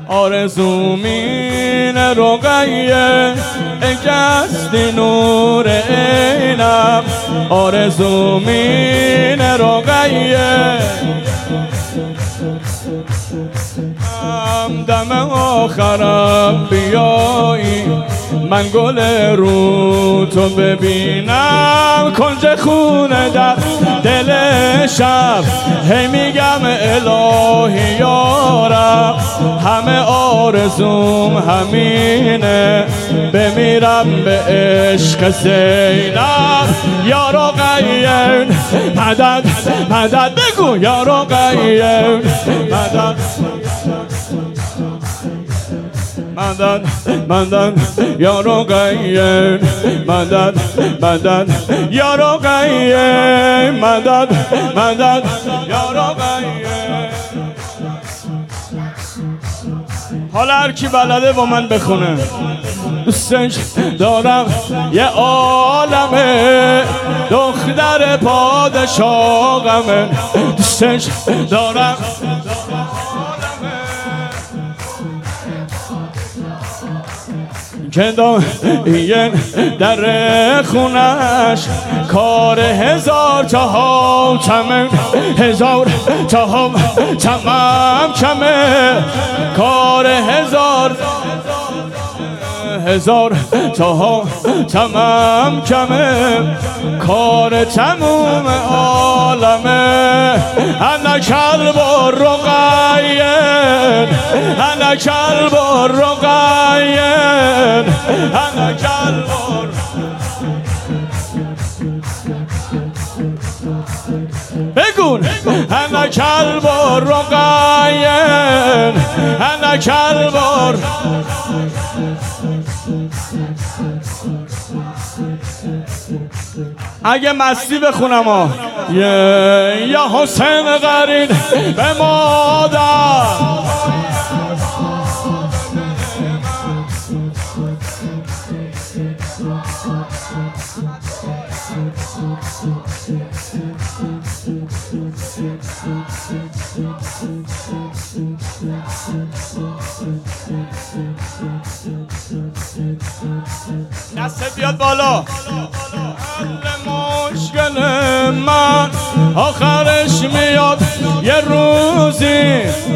آرزومین رقیه اگستی نور عینم آرزومین رقیه دم آخرم بیایی من گل رو تو ببینم کنج خونه در دل شب هی میگم الهی یارم همه آرزوم همینه بمیرم به عشق زینب یا رقیه مدد مدد بگو یا رقیه مدد مدد مدد یا رقیه مدد مدد یا رقیه مدد مدد یا رقیه. حالا هر کی بلده با من بخونه. دوستش دارم یه عالمه دختر پادشاهمه دوستش دارم که این در خونش کار هزار تا کمه هزار تا تمام کمه کار هزار تا تمام کمه کار تموم عالمه انا کلب و رقیه انا کلب و رقیه انا کلب و بگون انا کلب و رقیه انا کلب و اگه مستی بخونم یا حسین قرین به مادر دست بیاد بالا مشکل من آخرش میاد یه روزی